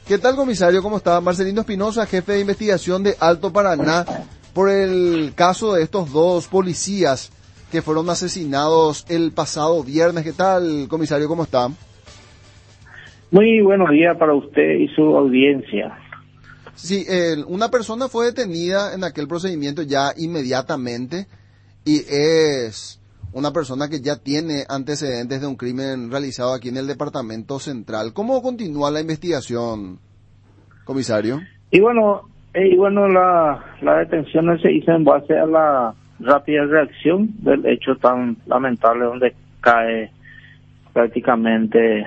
¿Qué tal, comisario? ¿Cómo está? Marcelino Espinosa, jefe de investigación de Alto Paraná, por el caso de estos dos policías que fueron asesinados el pasado viernes. ¿Qué tal, comisario? ¿Cómo está? Muy buenos días para usted y su audiencia. Sí, una persona fue detenida en aquel procedimiento ya inmediatamente y es una persona que ya tiene antecedentes de un crimen realizado aquí en el Departamento Central. ¿Cómo continúa la investigación, comisario? Y bueno, la detención se hizo en base a la rápida reacción del hecho tan lamentable donde cae prácticamente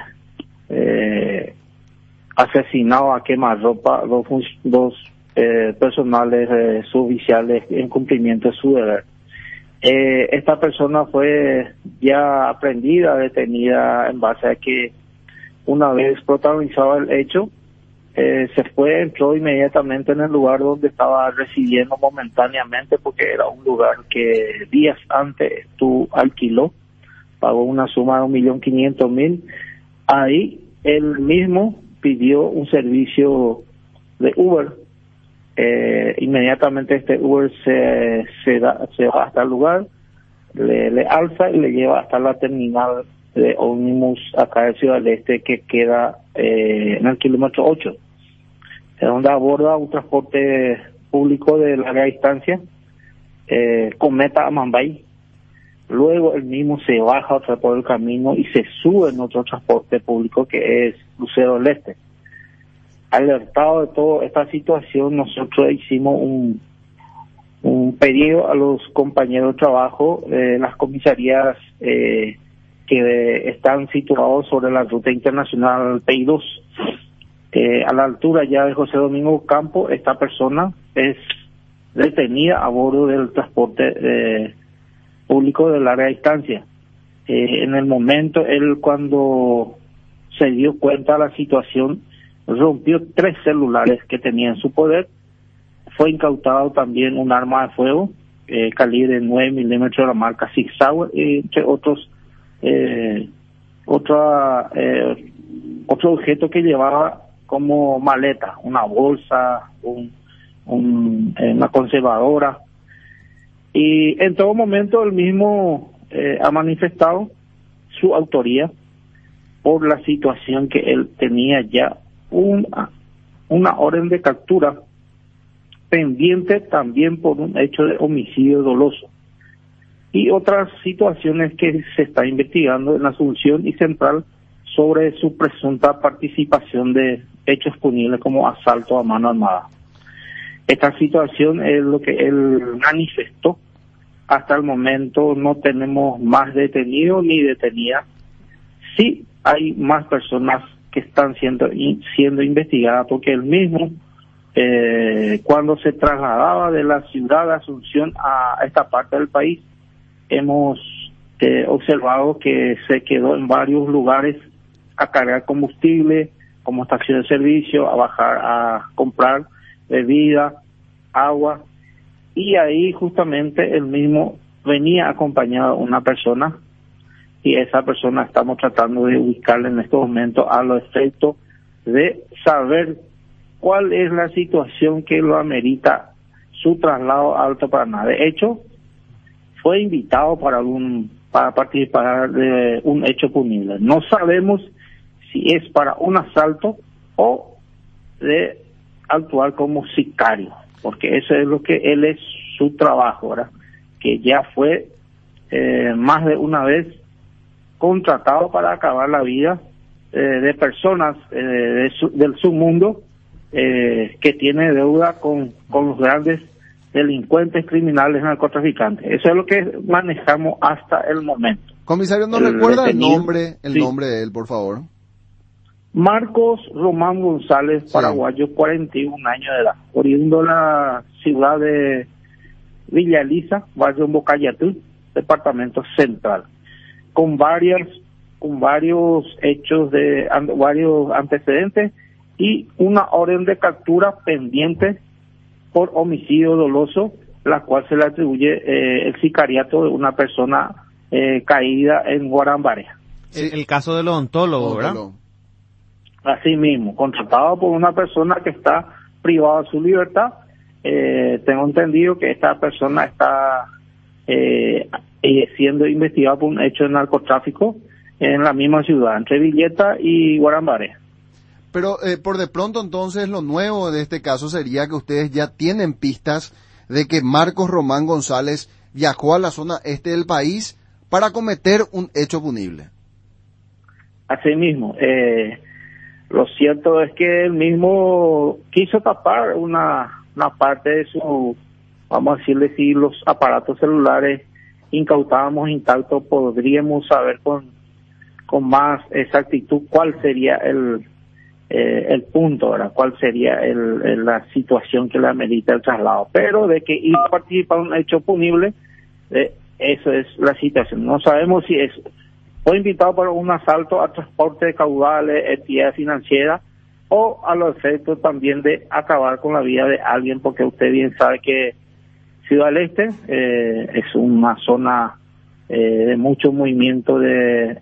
asesinado a quemarropa dos personales suboficiales en cumplimiento de su deber. Esta persona fue ya aprendida, detenida en base a que una vez protagonizado el hecho, entró inmediatamente en el lugar donde estaba residiendo momentáneamente, porque era un lugar que días antes tú alquiló, pagó una suma de 1.500.000. Ahí él mismo pidió un servicio de Uber. Inmediatamente este Uber se va hasta el lugar, le alza y le lleva hasta la terminal de ómnibus acá de Ciudad del Este, que queda en el kilómetro 8, donde aborda un transporte público de larga distancia, Cometa a Mambay. Luego él mismo se baja otra por el camino y se sube en otro transporte público que es Lucero del Este. Alertado de toda esta situación, nosotros hicimos un pedido a los compañeros de trabajo de las comisarías que están situados sobre la ruta internacional PI2. A la altura ya de José Domingo Campo, esta persona es detenida a bordo del transporte público de larga distancia. En el momento, él cuando se dio cuenta de la situación, rompió 3 celulares que tenía en su poder. Fue incautado también un arma de fuego calibre 9 milímetros de la marca Sig Sauer, entre otros otro objeto que llevaba como maleta, una bolsa, una conservadora. Y en todo momento él mismo ha manifestado su autoría por la situación que él tenía ya una orden de captura pendiente también por un hecho de homicidio doloso y otras situaciones que se está investigando en la Asunción y Central sobre su presunta participación de hechos punibles como asalto a mano armada. Esta situación es lo que él manifestó. Hasta el momento no tenemos más detenidos ni detenidas. Sí hay más personas que están siendo investigadas, porque él mismo, cuando se trasladaba de la ciudad de Asunción a esta parte del país, hemos observado que se quedó en varios lugares a cargar combustible, como estación de servicio, a bajar a comprar bebida, agua, y ahí justamente él mismo venía acompañado de una persona, y esa persona estamos tratando de ubicarla en estos momentos a los efectos de saber cuál es la situación que lo amerita su traslado a Alto Paraná. De hecho, fue invitado para participar de un hecho punible. No sabemos si es para un asalto o de actuar como sicario, porque eso es lo que él es su trabajo, ¿verdad? Que ya fue más de una vez contratado para acabar la vida de personas del submundo que tiene deuda con los grandes delincuentes, criminales, narcotraficantes. Eso es lo que manejamos hasta el momento. Comisario, ¿nos recuerda el nombre sí, de él, por favor? Marcos Román González, sí. Paraguayo, 41 años de edad, oriundo de la ciudad de Villa Elisa, barrio Bocayatú, departamento Central, con varios hechos varios antecedentes y una orden de captura pendiente por homicidio doloso, la cual se le atribuye el sicariato de una persona caída en Guarambaré. El caso del odontólogo, ¿verdad? Así mismo, contratado por una persona que está privada de su libertad. Tengo entendido que esta persona está siendo investigada por un hecho de narcotráfico en la misma ciudad, entre Villeta y Guarambaré. Pero por de pronto entonces lo nuevo de este caso sería que ustedes ya tienen pistas de que Marcos Román González viajó a la zona este del país para cometer un hecho punible. Así mismo, lo cierto es que él mismo quiso tapar una parte de su, vamos a decirle, si los aparatos celulares incautábamos intactos, podríamos saber con más exactitud cuál sería el punto, ¿verdad? Cuál sería la situación que le amerita el traslado. Pero de que iba a participar en un hecho punible, eso es la situación. No sabemos si fue invitado para un asalto a transporte de caudales, entidades financieras, o a los efectos también de acabar con la vida de alguien, porque usted bien sabe que Ciudad del Este es una zona de mucho movimiento de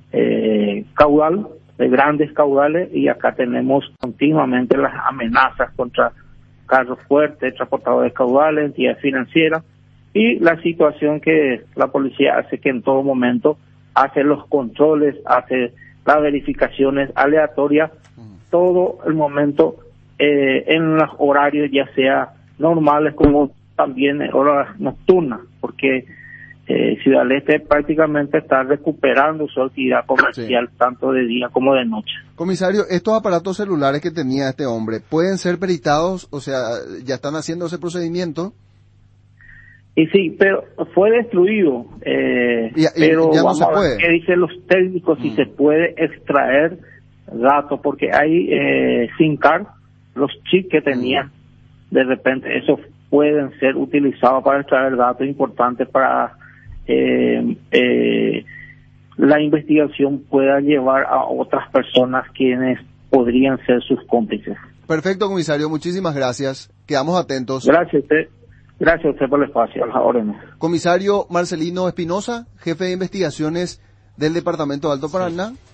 caudal, de grandes caudales, y acá tenemos continuamente las amenazas contra carros fuertes, transportadores de caudales, entidades financieras, y la situación que la policía hace, que en todo momento hace los controles, hace las verificaciones aleatorias, todo el momento en los horarios ya sea normales como también en horas nocturnas, porque Ciudad del Este prácticamente está recuperando su actividad comercial, sí, tanto de día como de noche. Comisario, estos aparatos celulares que tenía este hombre, ¿pueden ser peritados? O sea, ¿ya están haciendo ese procedimiento? Y sí, pero fue destruido. Pero ya no vamos se a ver puede. qué dicen los técnicos, si se puede extraer datos, porque hay SIM card, los chips que tenían, de repente esos pueden ser utilizados para extraer datos importantes para la investigación pueda llevar a otras personas quienes podrían ser sus cómplices. Perfecto, comisario, muchísimas gracias. Quedamos atentos. Gracias a usted por el espacio, a las órdenes. Comisario Marcelino Espinosa, jefe de investigaciones del Departamento de Alto Paraná. Sí.